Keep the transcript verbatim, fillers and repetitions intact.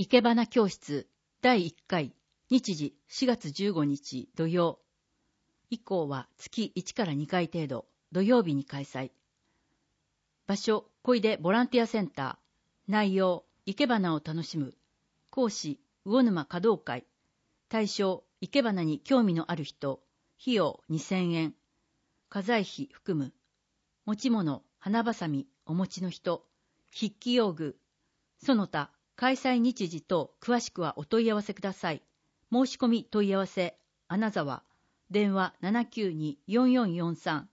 いけばな教室だいいっかい、日時しがつじゅうごにち土曜。以降は月いちからにかい程度、土曜日に開催。場所、小出ボランティアセンター。内容、いけばなを楽しむ。講師、魚沼華道会。対象、いけばなに興味のある人。費用にせんえん。家財費含む。持ち物、花ばさみ、お持ちの人。筆記用具。その他、開催日時等詳しくはお問い合わせください。申し込み問い合わせ、アナザワ。電話 ななきゅうに よんよんよんさん